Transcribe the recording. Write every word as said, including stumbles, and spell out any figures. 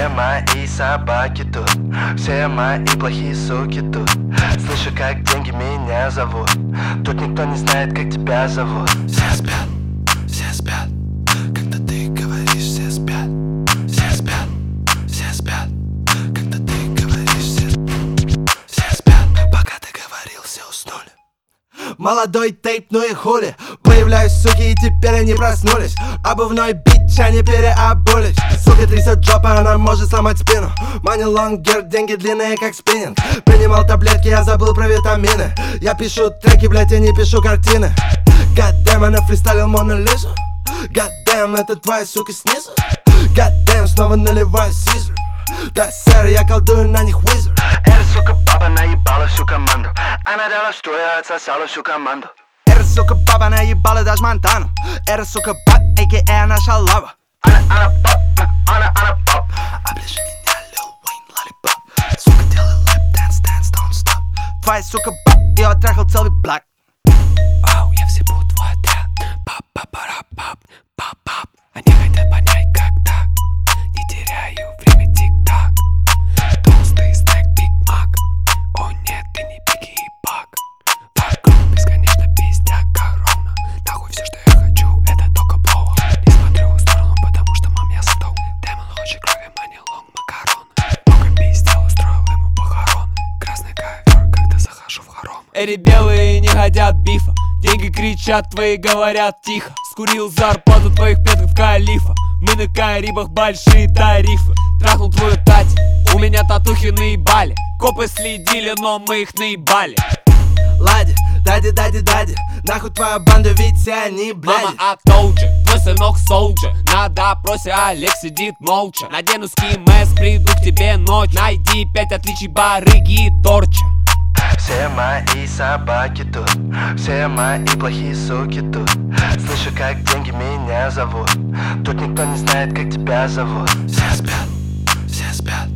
Все мои собаки тут, все мои плохие суки тут. Слышу, как деньги меня зовут. Тут никто не знает, как тебя зовут. Все спят, все спят, когда ты говоришь, все спят. Все спят, все спят, когда ты говоришь, все, все спят. Пока ты говорил, все уснули. Молодой тейп, ну и хули. Появляюсь, суки, и теперь они проснулись. Обувной бич, они переобулись. Сука трясет жопа, она может сломать спину. Money long gear, деньги длинные, как спиннинг. Принимал таблетки, я забыл про витамины. Я пишу треки, блять, я не пишу картины. Goddamn, она фристайлил Мону Лизу. Goddamn, это твоя сука снизу. Goddamn, снова наливаю сизер. Да, сэр, я колдую на них wizard. Эта сука баба наебала всю команду. Она дала, что я отсосала всю команду. Эта сука баба наебала даже Монтану. Эта сука бат, а.к.а. наша лава. Она, она поп, она, она поп. Оближи меня, Lil Wayne, lollipop. Сука, делай lap dance, dance, don't stop. Твоя сука баб, я оттрахал целый блок. Оу, я всебу твой отряд. Пап-пап-пап-пап, пап-пап. Они хотят понять, как так. Не теряю время, тик-так. Толстый стейк, Биг Мак. О нет, ты не Бигги и Бак. Вокруг бесконечно пиздят, как ровно. Нахуй все, что я хочу, это только плохо. Не смотрю в сторону, потому что мам, я стоун. Демон хочет крови, мани лонг, макарон. Много пиздел, устроил ему похорон. Красный ковер, когда захожу в хором. Эти белые не хотят бифа. Деньги кричат, твои говорят тихо. Скурил зарплату твоих предков калифа. Мы на Карибах, большие тарифы. Трахнул твою тать, у меня татухи наебали. Копы следили, но мы их наебали. Лади, дади, дади, дади. Нахуй твоя банда, ведь все они, блядь. Мама, I told you, твой сынок солджер. На допросе Олег сидит молча. Надену ски-мэс, приду к тебе ночь. Найди пять отличий барыги и торча. Все мои собаки тут, все мои плохие суки тут. Слышу, как деньги меня зовут. Тут никто не знает, как тебя зовут. Все спят, все спят,